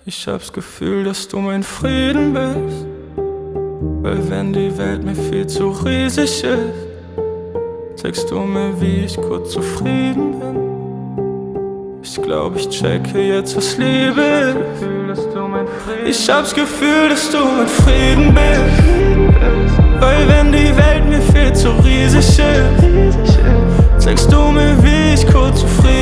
Ich hab's Gefühl, dass du mein Frieden bist, weil wenn die Welt mir viel zu riesig ist, zeigst du mir, wie ich kurz zufrieden bin. Ich glaub, ich checke jetzt, was Liebe ist. Ich hab's Gefühl, dass du mein Frieden bist, weil wenn die Welt mir viel zu riesig ist, zeigst du mir, wie ich kurz zufrieden bin.